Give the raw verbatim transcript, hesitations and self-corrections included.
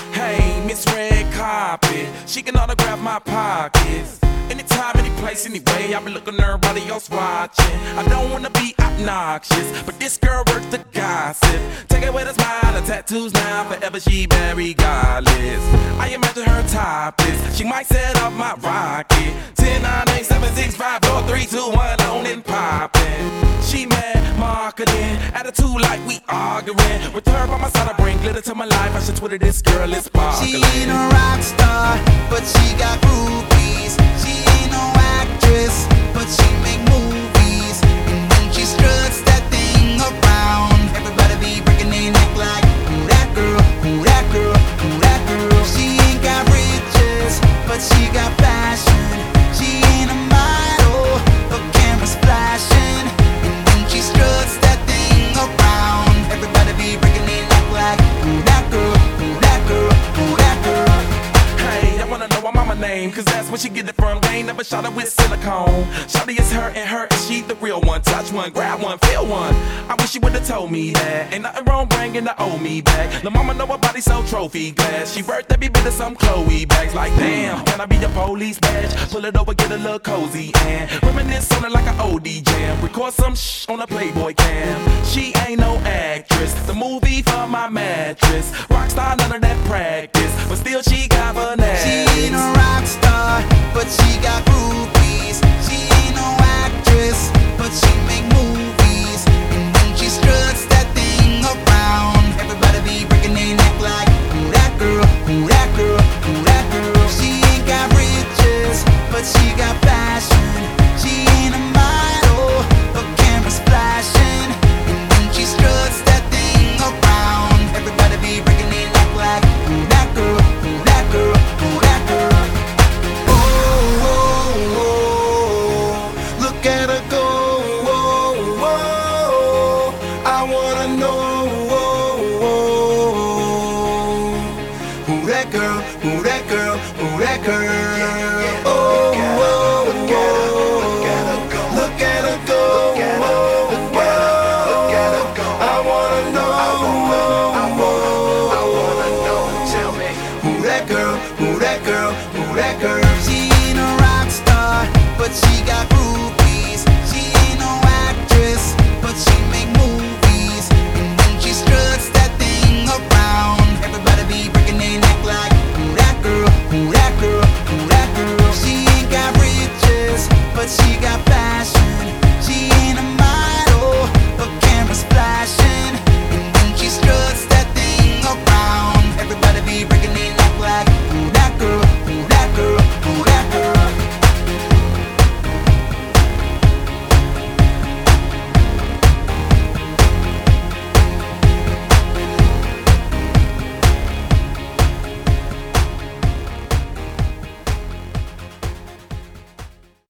Hey, Miss Red Carpet, she can autograph my pockets. Anytime, any place, anyway, I be looking at everybody else watching. I don't wanna be obnoxious, but this girl worth the gossip. Take it with a smile, her tattoos now, forever she be regardless. I imagine her topless, she might set up my rocket. ten, nine, eight, seven, six, five, four, three, two, one, on and poppin'. She mad marketing, attitude like we arguing. With her by my side, I bring glitter to my life. I should Twitter this girl, it's sparkling. She ain't a rock star, but she got groupies. She ain't no actress, but she make movies. And when she struts that thing around, everybody be breaking their neck like, who that girl, who that girl, who that girl. She ain't got riches, but she got fashion. She ain't a model, but cameras flashing. And when she struts that thing around, everybody be breaking their neck like, who that girl, who that girl, who that girl. Hey, I wanna know my mama name, cause that's where she get it from. They ain't never shot her with silicone. Shawty is her and her, and she the real one. Touch one, grab one, feel one. I wish she would've told me that. Ain't nothing wrong bringing the owe me back. The mama know her body so trophy glass. She birthed every bit of some Chloe bags. Like damn, can I be your police badge? Pull it over, get a little cozy and reminisce on it like an O D jam. Record some shh on a Playboy cam. She ain't no actress. The movie for my mattress.